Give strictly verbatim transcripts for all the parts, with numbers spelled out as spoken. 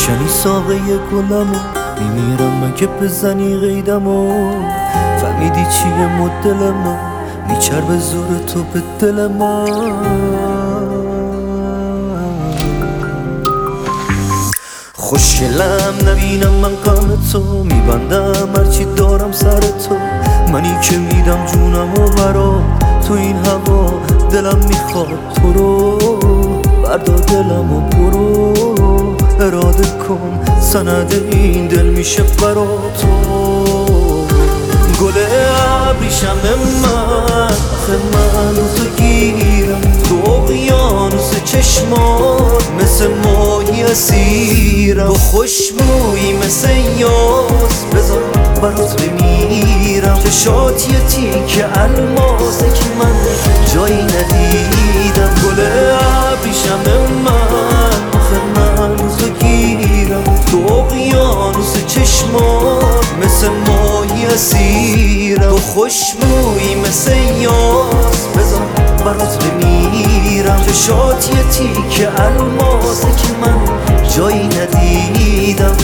میشنی ساقه گلمو میمیرم مگه بزنی قیدمو فهمیدی چیه مدل من میچربه زور تو به دل من خوشگلم نبینم من غم تو میبندم هرچی دارم سر تو منی که میدم جونمو برات تو این هوا دلم میخواد تو رو بردار دلمو برو اراده کن سند این دل میشه برا تو گل ابریشم من آخه من تو گیرم تو اقیانوس چشمات مثل ماهی اسیرم و خوشبویی مثل یاس بذار برات بمیرم چشات یه تیک الماسه که من جایی ندیدم گل ابریشم من آخه من تو گیرم تو اقیانوس چشمات مثل ماهی اسیرم و خوشبویی مثل یاس بذار برات بمیرم چشات یه تیک الماسه که من جایی ندیدم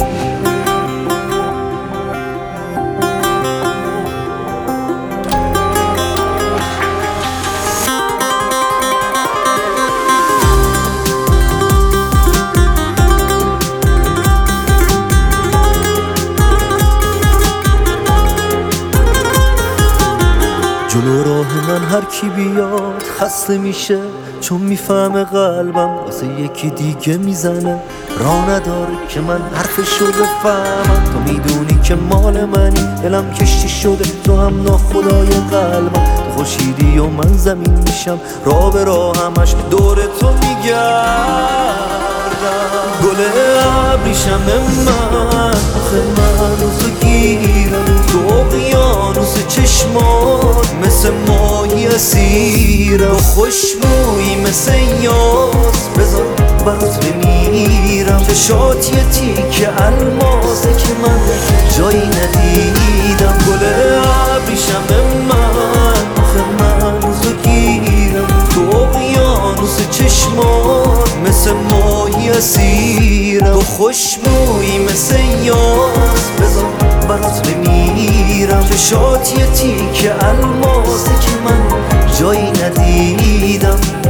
جلو راه من هر کی بیاد خسته میشه چون میفهمه قلبم واسه یکی دیگه میزنه راه نداره که من حرفشو بفهمم تو میدونی که مال منی دلم کشتی شده تو هم ناخدای قلبم تو خورشیدی و من زمین میشم راه به راه همش دور تو میگردم گل ابریشم من آخه من تو گیرم تو اقیانوس چشمات مثل ماهی اسیرم و خوشبویی مثل یاس بذار برات بمیرم چشات یه تیک الماسه که من جایی ندیدم گل ابریشم من آخه من تو گیرم تو اقیانوس چشمات مثل ماهی اسیرم و خوشبویی مثل یاس بذار برات بمیرم چشات یه تیک الماسه که من جایی ندیدم